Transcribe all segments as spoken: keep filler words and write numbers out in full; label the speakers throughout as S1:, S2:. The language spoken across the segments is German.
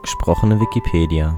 S1: Gesprochene Wikipedia.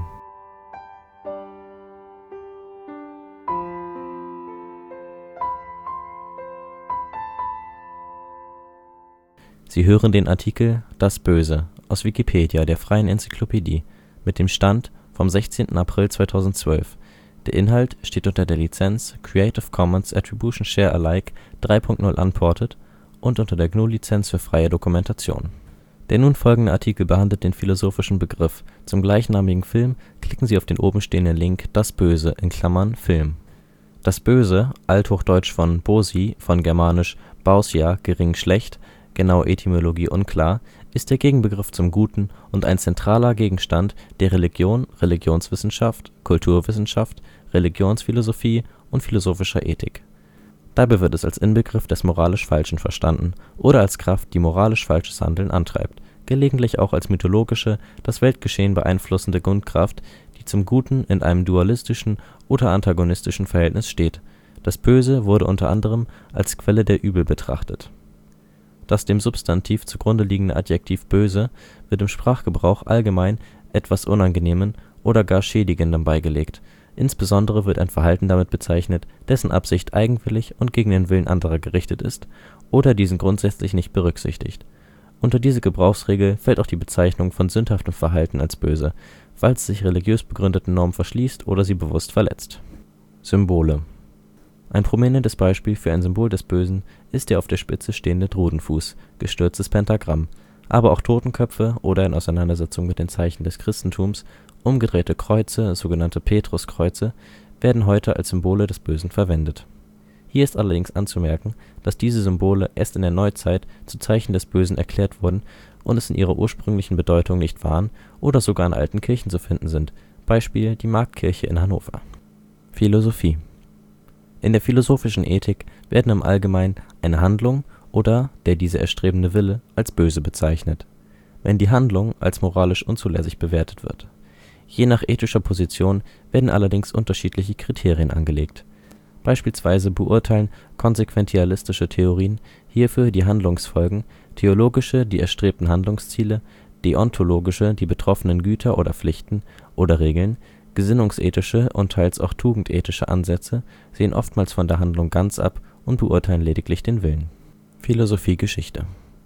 S1: Sie hören den Artikel Das Böse, aus Wikipedia, der freien Enzyklopädie. Mit dem Stand vom sechzehnten April zweitausendzwölf. Der Inhalt steht unter der Lizenz Creative Commons Attribution Share Alike drei Punkt null Unported und unter der G N U Lizenz für freie Dokumentation. Der nun folgende Artikel behandelt den philosophischen Begriff. Zum gleichnamigen Film klicken Sie auf den obenstehenden Link Das Böse (Film). Das Böse, althochdeutsch von bosi, von germanisch bausja, gering, schlecht, genaue Etymologie unklar, ist der Gegenbegriff zum Guten und ein zentraler Gegenstand der Religion, Religionswissenschaft, Kulturwissenschaft, Religionsphilosophie und philosophischer Ethik. Dabei wird es als Inbegriff des moralisch Falschen verstanden oder als Kraft, die moralisch falsches Handeln antreibt, gelegentlich auch als mythologische, das Weltgeschehen beeinflussende Grundkraft, die zum Guten in einem dualistischen oder antagonistischen Verhältnis steht. Das Böse wurde unter anderem als Quelle der Übel betrachtet. Das dem Substantiv zugrunde liegende Adjektiv böse wird im Sprachgebrauch allgemein etwas Unangenehmen oder gar Schädigendem beigelegt. Insbesondere wird ein Verhalten damit bezeichnet, dessen Absicht eigenwillig und gegen den Willen anderer gerichtet ist oder diesen grundsätzlich nicht berücksichtigt. Unter diese Gebrauchsregel fällt auch die Bezeichnung von sündhaftem Verhalten als böse, falls es sich religiös begründeten Normen verschließt oder sie bewusst verletzt. Symbole. Ein prominentes Beispiel für ein Symbol des Bösen ist der auf der Spitze stehende Drudenfuß, gestürztes Pentagramm, aber auch Totenköpfe oder in Auseinandersetzung mit den Zeichen des Christentums umgedrehte Kreuze, sogenannte Petruskreuze, werden heute als Symbole des Bösen verwendet. Hier ist allerdings anzumerken, dass diese Symbole erst in der Neuzeit zu Zeichen des Bösen erklärt wurden und es in ihrer ursprünglichen Bedeutung nicht waren oder sogar in alten Kirchen zu finden sind, Beispiel die Marktkirche in Hannover. Philosophie. In der philosophischen Ethik werden im Allgemeinen eine Handlung oder der diese erstrebende Wille als böse bezeichnet, wenn die Handlung als moralisch unzulässig bewertet wird. Je nach ethischer Position werden allerdings unterschiedliche Kriterien angelegt. Beispielsweise beurteilen konsequentialistische Theorien hierfür die Handlungsfolgen, theologische die erstrebten Handlungsziele, deontologische die betroffenen Güter oder Pflichten oder Regeln, gesinnungsethische und teils auch tugendethische Ansätze sehen oftmals von der Handlung ganz ab und beurteilen lediglich den Willen. Philosophiegeschichte.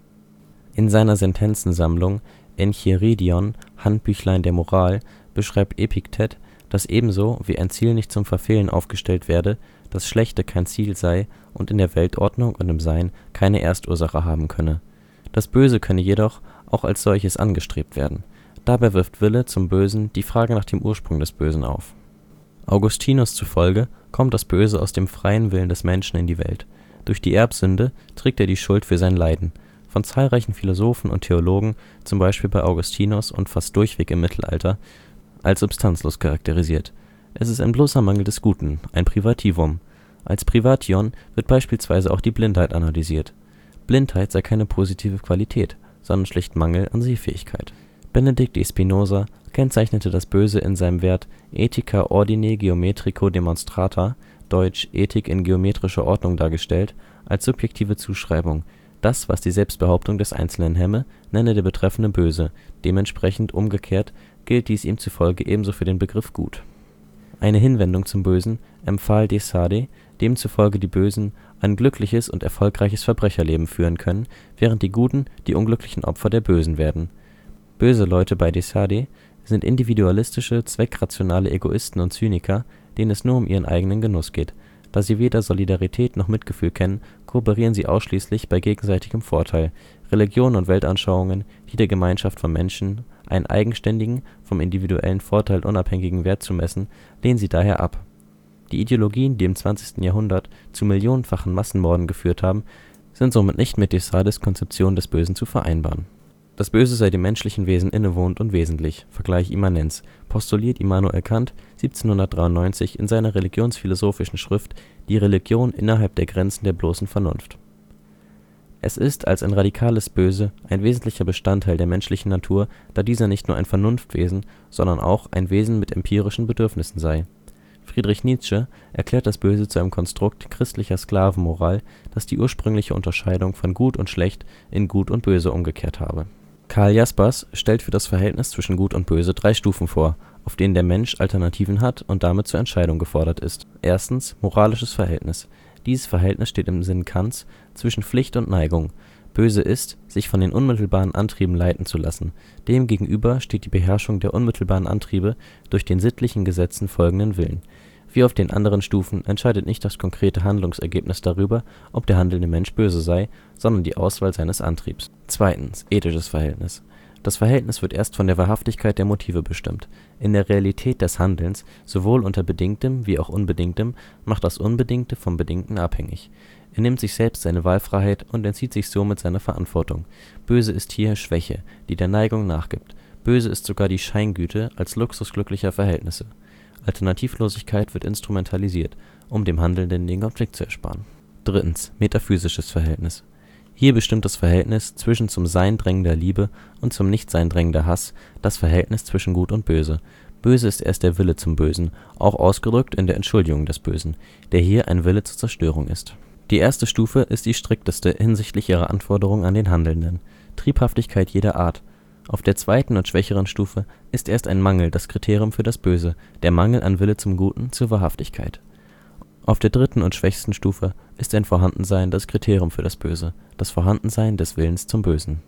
S1: In seiner Sentenzensammlung Encheiridion, Handbüchlein der Moral, beschreibt Epiktet, dass ebenso wie ein Ziel nicht zum Verfehlen aufgestellt werde, das Schlechte kein Ziel sei und in der Weltordnung und im Sein keine Erstursache haben könne. Das Böse könne jedoch auch als solches angestrebt werden. Dabei wirft Wille zum Bösen die Frage nach dem Ursprung des Bösen auf. Augustinus zufolge kommt das Böse aus dem freien Willen des Menschen in die Welt. Durch die Erbsünde trägt er die Schuld für sein Leiden. Von zahlreichen Philosophen und Theologen, zum Beispiel bei Augustinus und fast durchweg im Mittelalter, als substanzlos charakterisiert. Es ist ein bloßer Mangel des Guten, ein Privativum. Als Privation wird beispielsweise auch die Blindheit analysiert. Blindheit sei keine positive Qualität, sondern schlicht Mangel an Sehfähigkeit. Benedict de Spinoza kennzeichnete das Böse in seinem Werk Ethica Ordine Geometrico Demonstrata, deutsch Ethik in geometrischer Ordnung dargestellt, als subjektive Zuschreibung. Das, was die Selbstbehauptung des Einzelnen hemme, nenne der Betreffende böse, dementsprechend umgekehrt gilt dies ihm zufolge ebenso für den Begriff Gut. Eine Hinwendung zum Bösen empfahl de Sade, demzufolge die Bösen ein glückliches und erfolgreiches Verbrecherleben führen können, während die Guten die unglücklichen Opfer der Bösen werden. Böse Leute bei de Sade sind individualistische, zweckrationale Egoisten und Zyniker, denen es nur um ihren eigenen Genuss geht. Da sie weder Solidarität noch Mitgefühl kennen, kooperieren sie ausschließlich bei gegenseitigem Vorteil. Religionen und Weltanschauungen, die der Gemeinschaft von Menschen einen eigenständigen, vom individuellen Vorteil unabhängigen Wert zumessen, lehnen sie daher ab. Die Ideologien, die im zwanzigsten Jahrhundert zu millionenfachen Massenmorden geführt haben, sind somit nicht mit de Sades Konzeption des Bösen zu vereinbaren. Das Böse sei dem menschlichen Wesen innewohnend und wesentlich, Vergleich Immanenz, postuliert Immanuel Kant siebzehnhundertdreiundneunzig in seiner religionsphilosophischen Schrift Die Religion innerhalb der Grenzen der bloßen Vernunft. Es ist als ein radikales Böse ein wesentlicher Bestandteil der menschlichen Natur, da dieser nicht nur ein Vernunftwesen, sondern auch ein Wesen mit empirischen Bedürfnissen sei. Friedrich Nietzsche erklärt das Böse zu einem Konstrukt christlicher Sklavenmoral, das die ursprüngliche Unterscheidung von Gut und Schlecht in Gut und Böse umgekehrt habe. Karl Jaspers stellt für das Verhältnis zwischen Gut und Böse drei Stufen vor, auf denen der Mensch Alternativen hat und damit zur Entscheidung gefordert ist. Erstens moralisches Verhältnis. Dieses Verhältnis steht im Sinn Kants zwischen Pflicht und Neigung. Böse ist, sich von den unmittelbaren Antrieben leiten zu lassen. Demgegenüber steht die Beherrschung der unmittelbaren Antriebe durch den sittlichen Gesetzen folgenden Willen. Wie auf den anderen Stufen entscheidet nicht das konkrete Handlungsergebnis darüber, ob der handelnde Mensch böse sei, sondern die Auswahl seines Antriebs. Zweitens ethisches Verhältnis. Das Verhältnis wird erst von der Wahrhaftigkeit der Motive bestimmt. In der Realität des Handelns, sowohl unter Bedingtem wie auch Unbedingtem, macht das Unbedingte vom Bedingten abhängig. Er nimmt sich selbst seine Wahlfreiheit und entzieht sich somit seiner Verantwortung. Böse ist hier Schwäche, die der Neigung nachgibt. Böse ist sogar die Scheingüte als Luxus glücklicher Verhältnisse. Alternativlosigkeit wird instrumentalisiert, um dem Handelnden den Konflikt zu ersparen. Drittens metaphysisches Verhältnis. Hier bestimmt das Verhältnis zwischen zum Sein drängender Liebe und zum Nichtsein drängender Hass das Verhältnis zwischen Gut und Böse. Böse ist erst der Wille zum Bösen, auch ausgedrückt in der Entschuldigung des Bösen, der hier ein Wille zur Zerstörung ist. Die erste Stufe ist die strikteste hinsichtlich ihrer Anforderungen an den Handelnden. Triebhaftigkeit jeder Art. Auf der zweiten und schwächeren Stufe ist erst ein Mangel das Kriterium für das Böse, der Mangel an Wille zum Guten zur Wahrhaftigkeit. Auf der dritten und schwächsten Stufe ist ein Vorhandensein das Kriterium für das Böse, das Vorhandensein des Willens zum Bösen.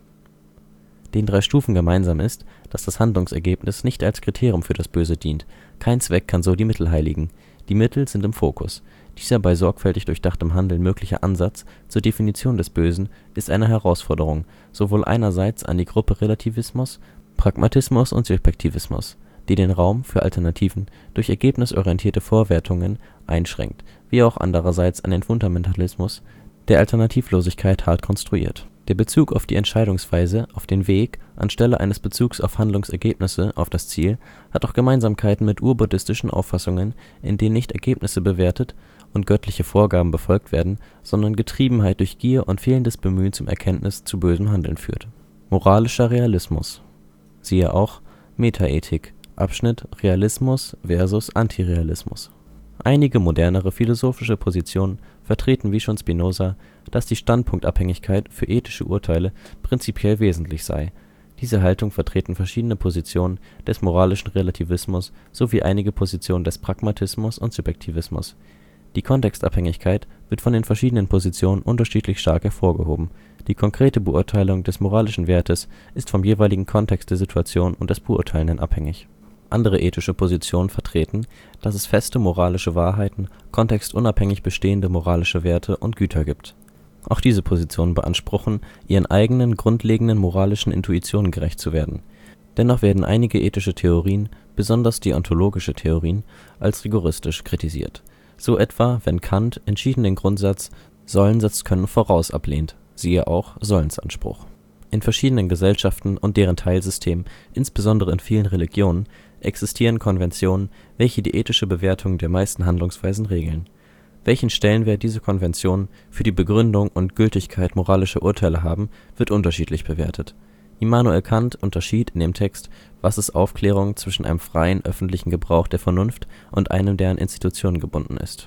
S1: Den drei Stufen gemeinsam ist, dass das Handlungsergebnis nicht als Kriterium für das Böse dient. Kein Zweck kann so die Mittel heiligen. Die Mittel sind im Fokus. Dieser bei sorgfältig durchdachtem Handeln mögliche Ansatz zur Definition des Bösen ist eine Herausforderung, sowohl einerseits an die Gruppe Relativismus, Pragmatismus und Subjektivismus, die den Raum für Alternativen durch ergebnisorientierte Vorwertungen einschränkt, wie auch andererseits an den Fundamentalismus, der Alternativlosigkeit hart konstruiert. Der Bezug auf die Entscheidungsweise, auf den Weg, anstelle eines Bezugs auf Handlungsergebnisse, auf das Ziel, hat auch Gemeinsamkeiten mit urbuddhistischen Auffassungen, in denen nicht Ergebnisse bewertet und göttliche Vorgaben befolgt werden, sondern Getriebenheit durch Gier und fehlendes Bemühen zum Erkenntnis zu bösem Handeln führt. Moralischer Realismus. Siehe auch Metaethik, Abschnitt Realismus versus Antirealismus. Einige modernere philosophische Positionen vertreten wie schon Spinoza, dass die Standpunktabhängigkeit für ethische Urteile prinzipiell wesentlich sei. Diese Haltung vertreten verschiedene Positionen des moralischen Relativismus sowie einige Positionen des Pragmatismus und Subjektivismus. Die Kontextabhängigkeit wird von den verschiedenen Positionen unterschiedlich stark hervorgehoben. Die konkrete Beurteilung des moralischen Wertes ist vom jeweiligen Kontext der Situation und des Beurteilenden abhängig. Andere ethische Positionen vertreten, dass es feste moralische Wahrheiten, kontextunabhängig bestehende moralische Werte und Güter gibt. Auch diese Positionen beanspruchen, ihren eigenen grundlegenden moralischen Intuitionen gerecht zu werden. Dennoch werden einige ethische Theorien, besonders die ontologische Theorien, als rigoristisch kritisiert. So etwa, wenn Kant entschieden den Grundsatz Sollen setzt Können voraus ablehnt, siehe auch Sollensanspruch. In verschiedenen Gesellschaften und deren Teilsystemen, insbesondere in vielen Religionen, existieren Konventionen, welche die ethische Bewertung der meisten Handlungsweisen regeln. Welchen Stellenwert diese Konventionen für die Begründung und Gültigkeit moralischer Urteile haben, wird unterschiedlich bewertet. Immanuel Kant unterschied in dem Text, was ist Aufklärung zwischen einem freien öffentlichen Gebrauch der Vernunft und einem, der an Institutionen gebunden ist.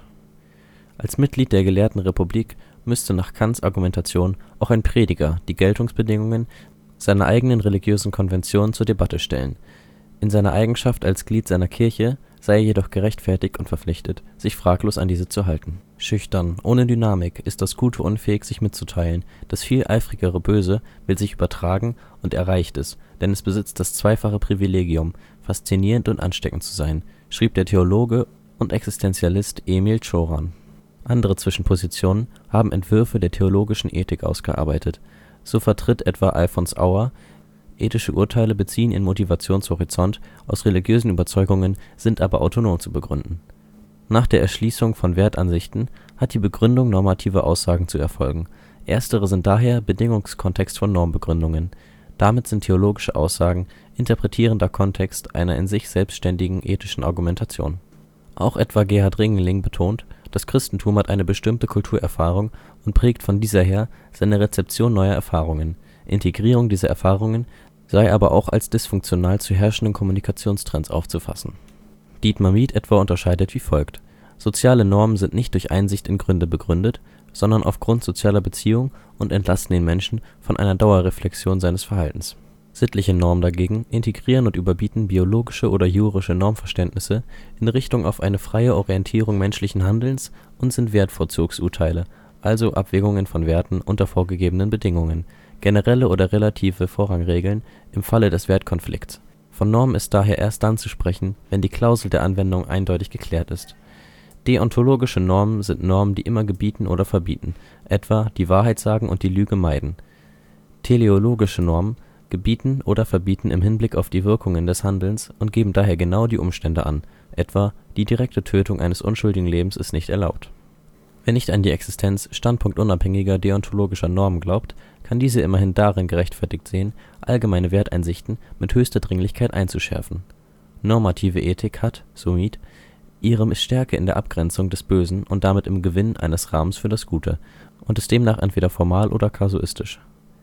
S1: Als Mitglied der Gelehrtenrepublik müsste nach Kants Argumentation auch ein Prediger die Geltungsbedingungen seiner eigenen religiösen Konventionen zur Debatte stellen. In seiner Eigenschaft als Glied seiner Kirche sei er jedoch gerechtfertigt und verpflichtet, sich fraglos an diese zu halten. Schüchtern, ohne Dynamik ist das Gute unfähig, sich mitzuteilen. Das viel eifrigere Böse will sich übertragen und erreicht es, denn es besitzt das zweifache Privilegium, faszinierend und ansteckend zu sein, schrieb der Theologe und Existenzialist Emil Cioran. Andere Zwischenpositionen haben Entwürfe der theologischen Ethik ausgearbeitet. So vertritt etwa Alfons Auer: Ethische Urteile beziehen ihren Motivationshorizont aus religiösen Überzeugungen, sind aber autonom zu begründen. Nach der Erschließung von Wertansichten hat die Begründung normativer Aussagen zu erfolgen. Erstere sind daher Bedingungskontext von Normbegründungen. Damit sind theologische Aussagen interpretierender Kontext einer in sich selbstständigen ethischen Argumentation. Auch etwa Gerhard Ringeling betont, das Christentum hat eine bestimmte Kulturerfahrung und prägt von dieser her seine Rezeption neuer Erfahrungen. Integrierung dieser Erfahrungen sei aber auch als dysfunktional zu herrschenden Kommunikationstrends aufzufassen. Dietmar Mieth etwa unterscheidet wie folgt: Soziale Normen sind nicht durch Einsicht in Gründe begründet, sondern aufgrund sozialer Beziehungen und entlasten den Menschen von einer Dauerreflexion seines Verhaltens. Sittliche Normen dagegen integrieren und überbieten biologische oder jurische Normverständnisse in Richtung auf eine freie Orientierung menschlichen Handelns und sind Wertvorzugsurteile, also Abwägungen von Werten unter vorgegebenen Bedingungen, generelle oder relative Vorrangregeln im Falle des Wertkonflikts. Von Normen ist daher erst dann zu sprechen, wenn die Klausel der Anwendung eindeutig geklärt ist. Deontologische Normen sind Normen, die immer gebieten oder verbieten, etwa die Wahrheit sagen und die Lüge meiden. Teleologische Normen gebieten oder verbieten im Hinblick auf die Wirkungen des Handelns und geben daher genau die Umstände an, etwa die direkte Tötung eines unschuldigen Lebens ist nicht erlaubt. Wer nicht an die Existenz standpunktunabhängiger deontologischer Normen glaubt, kann diese immerhin darin gerechtfertigt sehen, allgemeine Werteinsichten mit höchster Dringlichkeit einzuschärfen. Normative Ethik hat, so Mieth, ihre Stärke in der Abgrenzung des Bösen und damit im Gewinn eines Rahmens für das Gute und ist demnach entweder formal oder kasuistisch.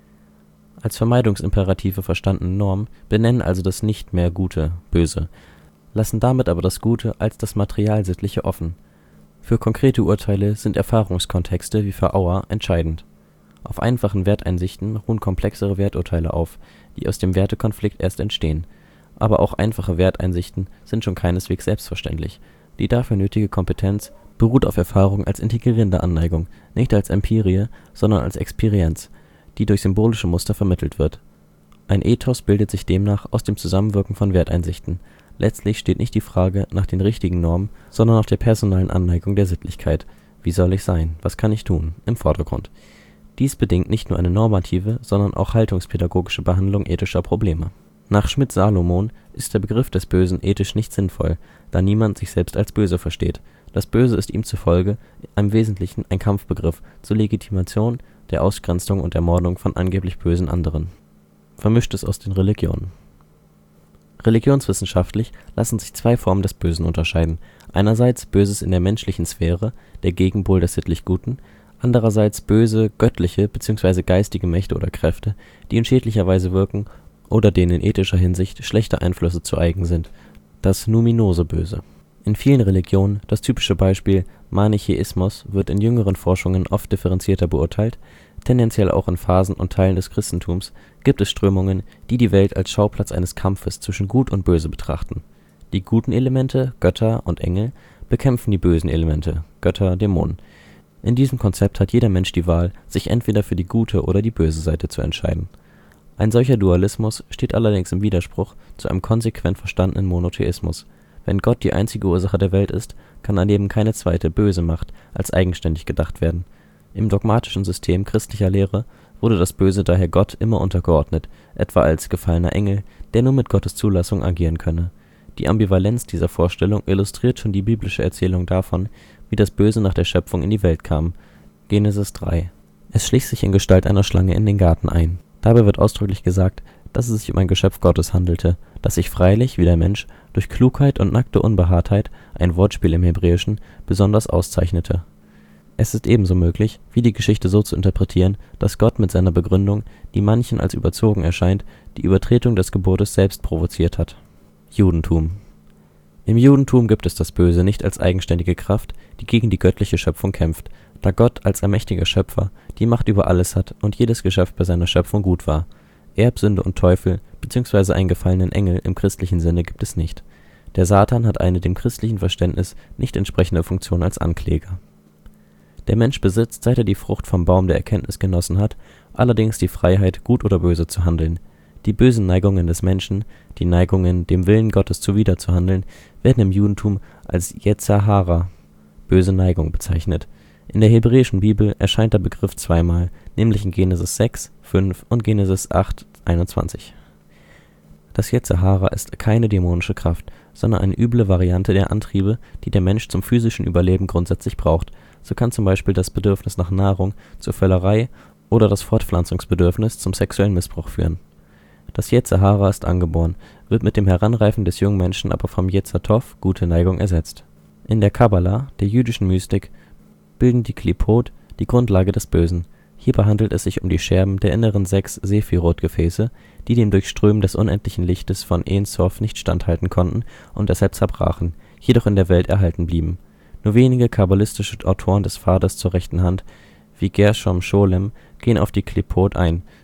S1: Als Vermeidungsimperative verstandene Normen benennen also das nicht mehr Gute böse, lassen damit aber das Gute als das Materialsittliche offen. Für konkrete Urteile sind Erfahrungskontexte wie für Auer entscheidend. Auf einfachen Werteinsichten ruhen komplexere Werturteile auf, die aus dem Wertekonflikt erst entstehen. Aber auch einfache Werteinsichten sind schon keineswegs selbstverständlich. Die dafür nötige Kompetenz beruht auf Erfahrung als integrierende Anneigung, nicht als Empirie, sondern als Experienz, die durch symbolische Muster vermittelt wird. Ein Ethos bildet sich demnach aus dem Zusammenwirken von Werteinsichten. Letztlich steht nicht die Frage nach den richtigen Normen, sondern nach der personalen Anneigung der Sittlichkeit (wie soll ich sein, was kann ich tun) im Vordergrund. Dies bedingt nicht nur eine normative, sondern auch haltungspädagogische Behandlung ethischer Probleme. Nach Schmidt-Salomon ist der Begriff des Bösen ethisch nicht sinnvoll, da niemand sich selbst als böse versteht. Das Böse ist ihm zufolge im Wesentlichen ein Kampfbegriff zur Legitimation der Ausgrenzung und Ermordung von angeblich bösen anderen. Vermischtes aus den Religionen. Religionswissenschaftlich lassen sich zwei Formen des Bösen unterscheiden: einerseits Böses in der menschlichen Sphäre, der Gegenpol des sittlich Guten, andererseits böse, göttliche bzw. geistige Mächte oder Kräfte, die in schädlicher Weise wirken oder denen in ethischer Hinsicht schlechte Einflüsse zu eigen sind, das numinose Böse. In vielen Religionen, das typische Beispiel Manichäismus wird in jüngeren Forschungen oft differenzierter beurteilt, tendenziell auch in Phasen und Teilen des Christentums, gibt es Strömungen, die die Welt als Schauplatz eines Kampfes zwischen Gut und Böse betrachten. Die guten Elemente, Götter und Engel, bekämpfen die bösen Elemente, Götter, Dämonen. In diesem Konzept hat jeder Mensch die Wahl, sich entweder für die gute oder die böse Seite zu entscheiden. Ein solcher Dualismus steht allerdings im Widerspruch zu einem konsequent verstandenen Monotheismus. Wenn Gott die einzige Ursache der Welt ist, kann daneben keine zweite, böse Macht als eigenständig gedacht werden. Im dogmatischen System christlicher Lehre wurde das Böse daher Gott immer untergeordnet, etwa als gefallener Engel, der nur mit Gottes Zulassung agieren könne. Die Ambivalenz dieser Vorstellung illustriert schon die biblische Erzählung davon, wie das Böse nach der Schöpfung in die Welt kam. Genesis drei. Es schlich sich in Gestalt einer Schlange in den Garten ein. Dabei wird ausdrücklich gesagt, dass es sich um ein Geschöpf Gottes handelte, das sich freilich, wie der Mensch, durch Klugheit und nackte Unbehaartheit, ein Wortspiel im Hebräischen, besonders auszeichnete. Es ist ebenso möglich, wie die Geschichte so zu interpretieren, dass Gott mit seiner Begründung, die manchen als überzogen erscheint, die Übertretung des Gebotes selbst provoziert hat. Judentum. Im Judentum gibt es das Böse nicht als eigenständige Kraft, die gegen die göttliche Schöpfung kämpft, da Gott als allmächtiger Schöpfer die Macht über alles hat und jedes Geschöpf bei seiner Schöpfung gut war. Erbsünde und Teufel bzw. einen gefallenen Engel im christlichen Sinne gibt es nicht. Der Satan hat eine dem christlichen Verständnis nicht entsprechende Funktion als Ankläger. Der Mensch besitzt, seit er die Frucht vom Baum der Erkenntnis genossen hat, allerdings die Freiheit, gut oder böse zu handeln. Die bösen Neigungen des Menschen, die Neigungen, dem Willen Gottes zuwider zu handeln, werden im Judentum als Yetzer Hara, böse Neigung, bezeichnet. In der hebräischen Bibel erscheint der Begriff zweimal, nämlich in Genesis sechs, fünf und Genesis acht, einundzwanzig. Das Yetzer Hara ist keine dämonische Kraft, sondern eine üble Variante der Antriebe, die der Mensch zum physischen Überleben grundsätzlich braucht. So kann zum Beispiel das Bedürfnis nach Nahrung zur Völlerei oder das Fortpflanzungsbedürfnis zum sexuellen Missbrauch führen. Das Yetzer Hara ist angeboren, wird mit dem Heranreifen des jungen Menschen aber vom Yetzer Tov, gute Neigung, ersetzt. In der Kabbala, der jüdischen Mystik, bilden die Klipot die Grundlage des Bösen. Hierbei handelt es sich um die Scherben der inneren sechs Sephirot-Gefäße, die dem Durchströmen des unendlichen Lichtes von Ein Sof nicht standhalten konnten und deshalb zerbrachen, jedoch in der Welt erhalten blieben. Nur wenige kabbalistische Autoren des Pfades zur rechten Hand, wie Gershom Scholem, gehen auf die Klipot ein,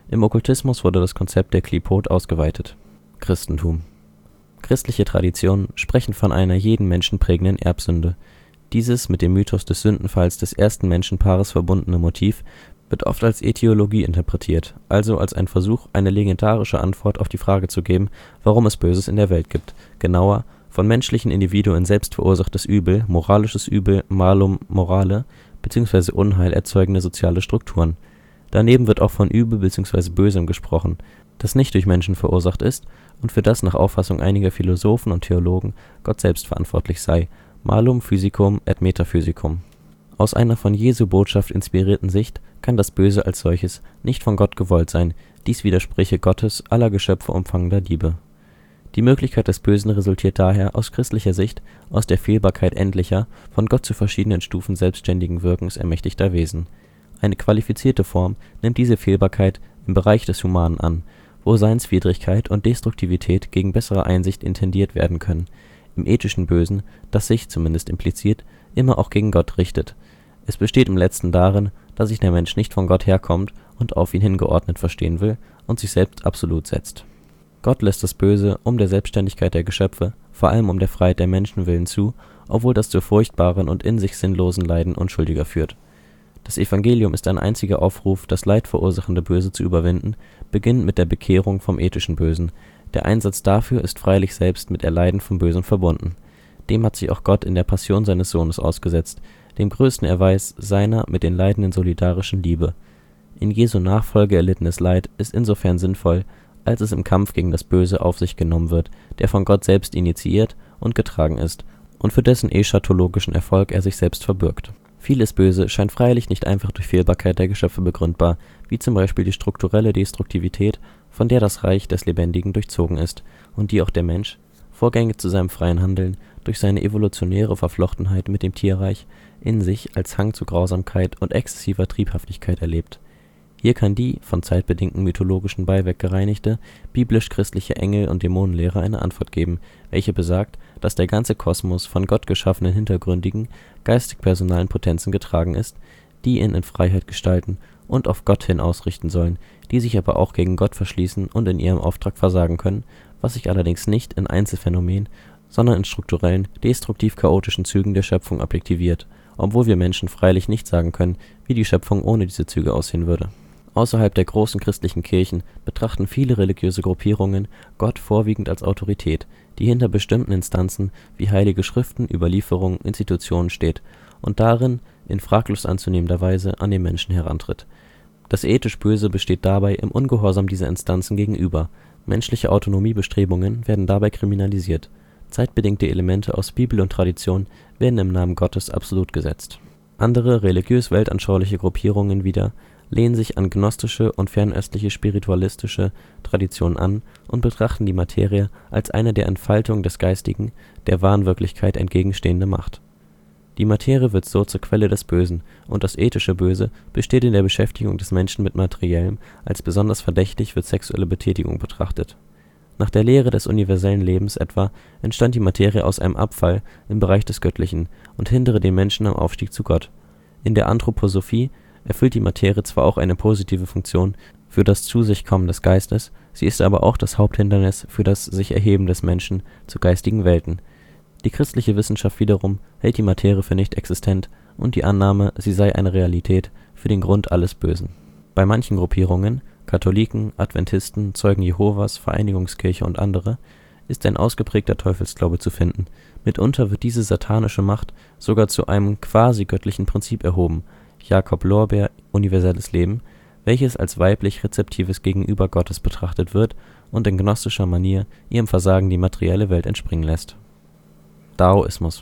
S1: Im Okkultismus wurde das Konzept der Qlīpōt ausgeweitet. Christentum. Christliche Traditionen sprechen von einer jeden Menschen prägenden Erbsünde. Dieses mit dem Mythos des Sündenfalls des ersten Menschenpaares verbundene Motiv wird oft als Ätiologie interpretiert, also als ein Versuch, eine legendarische Antwort auf die Frage zu geben, warum es Böses in der Welt gibt, genauer, von menschlichen Individuen selbst verursachtes Übel, moralisches Übel, malum morale, bzw. Unheil erzeugende soziale Strukturen. Daneben wird auch von Übel bzw. Bösem gesprochen, das nicht durch Menschen verursacht ist und für das nach Auffassung einiger Philosophen und Theologen Gott selbst verantwortlich sei, malum physicum et metaphysicum. Aus einer von Jesu Botschaft inspirierten Sicht kann das Böse als solches nicht von Gott gewollt sein, dies widerspräche Gottes aller Geschöpfe umfangender Liebe. Die Möglichkeit des Bösen resultiert daher aus christlicher Sicht aus der Fehlbarkeit endlicher, von Gott zu verschiedenen Stufen selbstständigen Wirkens ermächtigter Wesen. Eine qualifizierte Form nimmt diese Fehlbarkeit im Bereich des Humanen an, wo Seinswidrigkeit und Destruktivität gegen bessere Einsicht intendiert werden können, im ethischen Bösen, das sich, zumindest impliziert, immer auch gegen Gott richtet. Es besteht im Letzten darin, dass sich der Mensch nicht von Gott herkommt und auf ihn hingeordnet verstehen will und sich selbst absolut setzt. Gott lässt das Böse um der Selbstständigkeit der Geschöpfe, vor allem um der Freiheit der Menschen willen zu, obwohl das zu furchtbaren und in sich sinnlosen Leiden Unschuldiger führt. Das Evangelium ist ein einziger Aufruf, das Leid verursachende Böse zu überwinden, beginnend mit der Bekehrung vom ethischen Bösen. Der Einsatz dafür ist freilich selbst mit Erleiden vom Bösen verbunden. Dem hat sich auch Gott in der Passion seines Sohnes ausgesetzt, dem größten Erweis seiner mit den Leidenden solidarischen Liebe. In Jesu Nachfolge erlittenes Leid ist insofern sinnvoll, als es im Kampf gegen das Böse auf sich genommen wird, der von Gott selbst initiiert und getragen ist und für dessen eschatologischen Erfolg er sich selbst verbürgt. Vieles Böse scheint freilich nicht einfach durch Fehlbarkeit der Geschöpfe begründbar, wie zum Beispiel die strukturelle Destruktivität, von der das Reich des Lebendigen durchzogen ist und die auch der Mensch, vorgängig zu seinem freien Handeln, durch seine evolutionäre Verflochtenheit mit dem Tierreich, in sich als Hang zu Grausamkeit und exzessiver Triebhaftigkeit erlebt. Hier kann die, von zeitbedingtem mythologischen Beiwerk gereinigte, biblisch-christliche Engel- und Dämonenlehre eine Antwort geben, welche besagt, dass der ganze Kosmos von Gott geschaffenen hintergründigen, geistig-personalen Potenzen getragen ist, die ihn in Freiheit gestalten und auf Gott hin ausrichten sollen, die sich aber auch gegen Gott verschließen und in ihrem Auftrag versagen können, was sich allerdings nicht in Einzelphänomenen, sondern in strukturellen, destruktiv-chaotischen Zügen der Schöpfung objektiviert, obwohl wir Menschen freilich nicht sagen können, wie die Schöpfung ohne diese Züge aussehen würde. Außerhalb der großen christlichen Kirchen betrachten viele religiöse Gruppierungen Gott vorwiegend als Autorität, die hinter bestimmten Instanzen wie heilige Schriften, Überlieferungen, Institutionen steht und darin in fraglos anzunehmender Weise an den Menschen herantritt. Das ethisch Böse besteht dabei im Ungehorsam dieser Instanzen gegenüber. Menschliche Autonomiebestrebungen werden dabei kriminalisiert. Zeitbedingte Elemente aus Bibel und Tradition werden im Namen Gottes absolut gesetzt. Andere religiös-weltanschauliche Gruppierungen wieder lehnen sich an gnostische und fernöstliche spiritualistische Traditionen an und betrachten die Materie als eine der Entfaltung des Geistigen, der wahren Wirklichkeit entgegenstehende Macht. Die Materie wird so zur Quelle des Bösen, und das ethische Böse besteht in der Beschäftigung des Menschen mit Materiellem, als besonders verdächtig wird sexuelle Betätigung betrachtet. Nach der Lehre des universellen Lebens etwa entstand die Materie aus einem Abfall im Bereich des Göttlichen und hindere den Menschen am Aufstieg zu Gott. In der Anthroposophie erfüllt die Materie zwar auch eine positive Funktion für das Zu-sich-Kommen des Geistes, sie ist aber auch das Haupthindernis für das Sich-Erheben des Menschen zu geistigen Welten. Die christliche Wissenschaft wiederum hält die Materie für nicht existent und die Annahme, sie sei eine Realität, für den Grund alles Bösen. Bei manchen Gruppierungen, Katholiken, Adventisten, Zeugen Jehovas, Vereinigungskirche und andere, ist ein ausgeprägter Teufelsglaube zu finden. Mitunter wird diese satanische Macht sogar zu einem quasi-göttlichen Prinzip erhoben, Jakob Lorber, Universelles Leben, welches als weiblich-rezeptives Gegenüber Gottes betrachtet wird und in gnostischer Manier ihrem Versagen die materielle Welt entspringen lässt. Daoismus.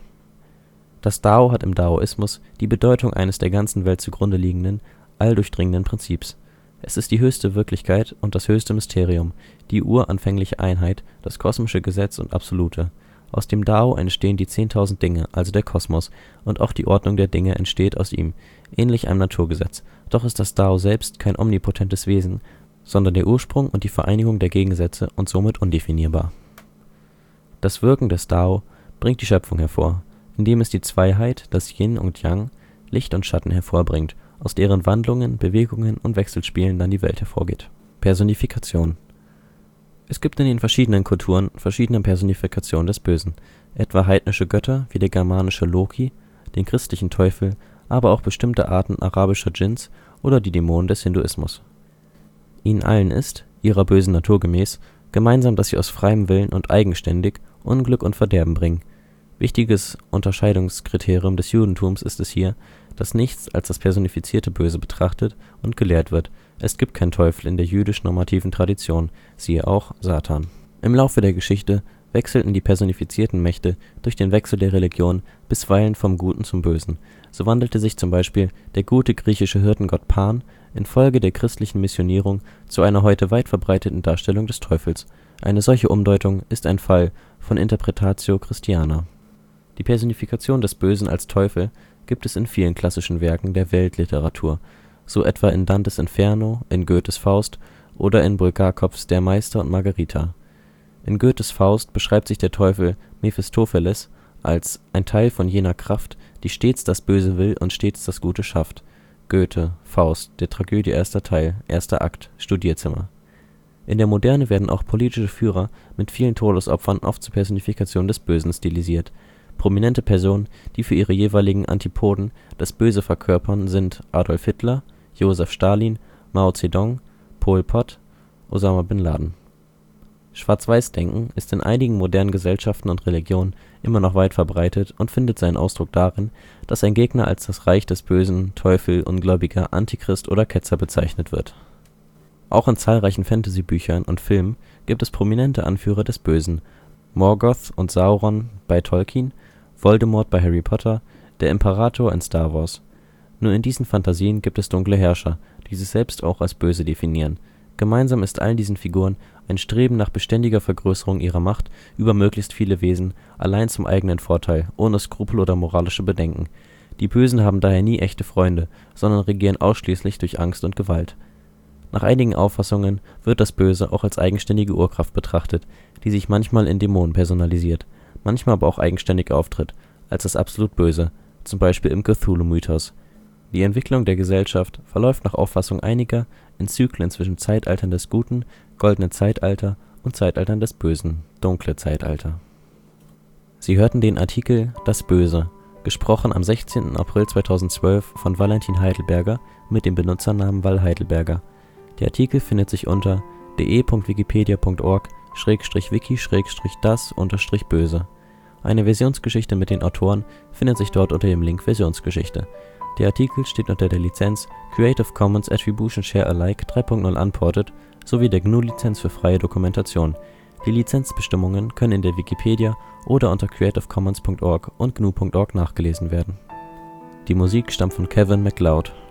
S1: Das Dao hat im Daoismus die Bedeutung eines der ganzen Welt zugrunde liegenden, alldurchdringenden Prinzips. Es ist die höchste Wirklichkeit und das höchste Mysterium, die uranfängliche Einheit, das kosmische Gesetz und Absolute. Aus dem Dao entstehen die zehntausend Dinge, also der Kosmos, und auch die Ordnung der Dinge entsteht aus ihm, ähnlich einem Naturgesetz. Doch ist das Dao selbst kein omnipotentes Wesen, sondern der Ursprung und die Vereinigung der Gegensätze und somit undefinierbar. Das Wirken des Dao bringt die Schöpfung hervor, indem es die Zweiheit, das Yin und Yang, Licht und Schatten hervorbringt, aus deren Wandlungen, Bewegungen und Wechselspielen dann die Welt hervorgeht. Personifikation. Es gibt in den verschiedenen Kulturen verschiedene Personifikationen des Bösen, etwa heidnische Götter wie der germanische Loki, den christlichen Teufel, aber auch bestimmte Arten arabischer Dschinns oder die Dämonen des Hinduismus. Ihnen allen ist, ihrer bösen Natur gemäß, gemeinsam, dass sie aus freiem Willen und eigenständig Unglück und Verderben bringen. Wichtiges Unterscheidungskriterium des Judentums ist es hier, dass nichts als das personifizierte Böse betrachtet und gelehrt wird. Es gibt keinen Teufel in der jüdisch-normativen Tradition, siehe auch Satan. Im Laufe der Geschichte wechselten die personifizierten Mächte durch den Wechsel der Religion bisweilen vom Guten zum Bösen. So wandelte sich zum Beispiel der gute griechische Hirtengott Pan infolge der christlichen Missionierung zu einer heute weit verbreiteten Darstellung des Teufels. Eine solche Umdeutung ist ein Fall von Interpretatio Christiana. Die Personifikation des Bösen als Teufel gibt es in vielen klassischen Werken der Weltliteratur, so etwa in Dantes Inferno, in Goethes Faust oder in Bulgakovs Der Meister und Margarita. In Goethes Faust beschreibt sich der Teufel Mephistopheles als ein Teil von jener Kraft, die stets das Böse will und stets das Gute schafft. Goethe, Faust, der Tragödie erster Teil, erster Akt, Studierzimmer. In der Moderne werden auch politische Führer mit vielen Todesopfern oft zur Personifikation des Bösen stilisiert. Prominente Personen, die für ihre jeweiligen Antipoden das Böse verkörpern, sind Adolf Hitler, Josef Stalin, Mao Zedong, Pol Pot, Osama bin Laden. Schwarz-Weiß-Denken ist in einigen modernen Gesellschaften und Religionen immer noch weit verbreitet und findet seinen Ausdruck darin, dass ein Gegner als das Reich des Bösen, Teufel, Ungläubiger, Antichrist oder Ketzer bezeichnet wird. Auch in zahlreichen Fantasy-Büchern und Filmen gibt es prominente Anführer des Bösen: Morgoth und Sauron bei Tolkien, Voldemort bei Harry Potter, der Imperator in Star Wars. Nur in diesen Phantasien gibt es dunkle Herrscher, die sich selbst auch als böse definieren. Gemeinsam ist allen diesen Figuren ein Streben nach beständiger Vergrößerung ihrer Macht über möglichst viele Wesen, allein zum eigenen Vorteil, ohne Skrupel oder moralische Bedenken. Die Bösen haben daher nie echte Freunde, sondern regieren ausschließlich durch Angst und Gewalt. Nach einigen Auffassungen wird das Böse auch als eigenständige Urkraft betrachtet, die sich manchmal in Dämonen personalisiert, manchmal aber auch eigenständig auftritt, als das absolut Böse, zum Beispiel im Cthulhu-Mythos. Die Entwicklung der Gesellschaft verläuft nach Auffassung einiger in Zyklen zwischen Zeitaltern des Guten, Goldene Zeitalter, und Zeitaltern des Bösen, Dunkle Zeitalter. Sie hörten den Artikel Das Böse, gesprochen am sechzehnten April zweitausendzwölf von Valentin Heidelberger mit dem Benutzernamen valheidelberger. Der Artikel findet sich unter de punkt wikipedia punkt org schrägstrich wiki schrägstrich das unterstrich böse. Eine Versionsgeschichte mit den Autoren findet sich dort unter dem Link Versionsgeschichte. Der Artikel steht unter der Lizenz Creative Commons Attribution Share Alike drei Punkt null Unported sowie der G N U-Lizenz für freie Dokumentation. Die Lizenzbestimmungen können in der Wikipedia oder unter creative commons punkt org und gnu punkt org nachgelesen werden. Die Musik stammt von Kevin MacLeod.